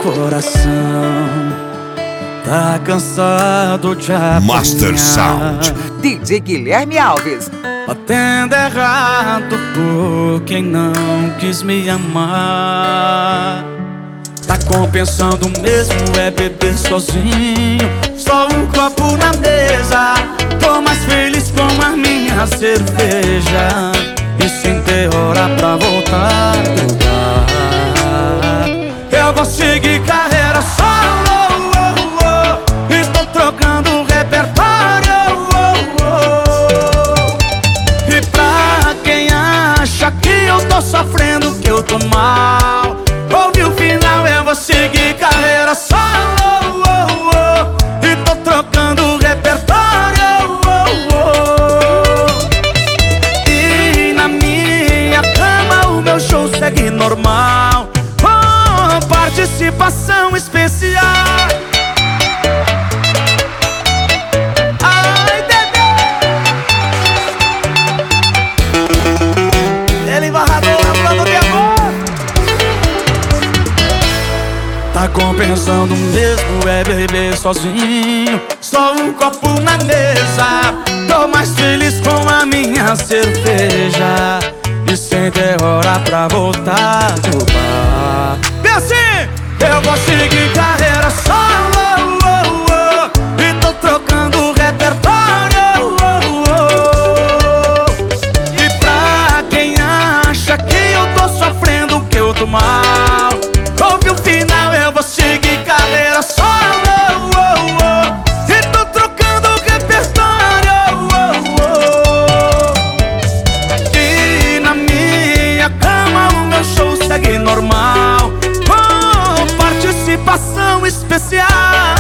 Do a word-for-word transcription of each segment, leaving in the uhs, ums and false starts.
coração tá cansado de apanhar. Master Sound D J Guilherme Alves. Batendo errado por quem não quis me amar. Tá compensando mesmo é beber sozinho, só um copo na mesa. Tô mais feliz com a minha cerveja e sem ter hora pra voltar do bar. Eu vou seguir carreira solo, oh, oh, e tô trocando repertório, oh, oh. E pra quem acha que eu tô sofrendo, que eu tô mal, ouve o final, eu vou seguir carreira solo, oh, oh, e tô trocando repertório, oh, oh. E na minha cama o meu show segue normal, com participação especial. Ai, bebê, ele embarrador na plano de amor. Tá compensando mesmo é beber sozinho, só um copo na mesa. Tô mais feliz com a minha cerveja e sem ter hora pra voltar do bar. E assim, eu vou seguir carreira solo, oh, oh, e tô trocando repertório, oh, oh. E pra quem acha que eu tô sofrendo, que eu tô mal, ouve o final, eu vou seguir carreira solo, oh, oh, e tô trocando repertório, oh, oh. E na minha cama o meu show segue normal, com participação especial.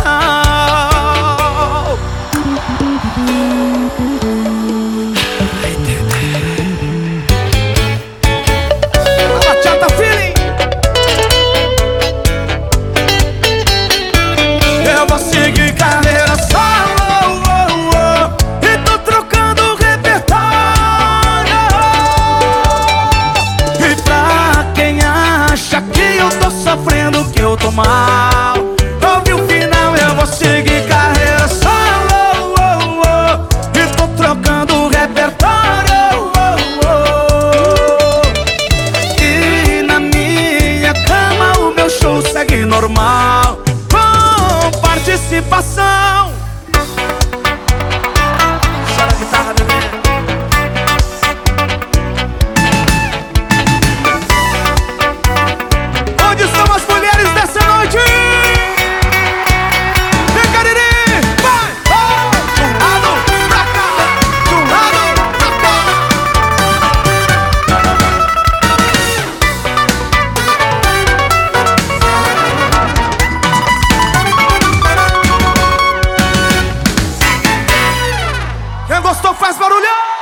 Bachata feeling. Eu vou seguir carreira solo, oh, oh, e tô trocando repertório. E pra quem acha que eu tô sofrendo, que eu tô mal, ouve o final, eu vou seguir carreira solo, oh, oh, e tô trocando repertório, oh, oh. E na minha cama o meu show segue normal, com participação. Chora a guitarra, bebê. Onde estão as mulheres dessa noite? Vem, Cariri! Vai! Vai! De um lado pra cá, de um lado pra cá. Quem gostou faz barulho!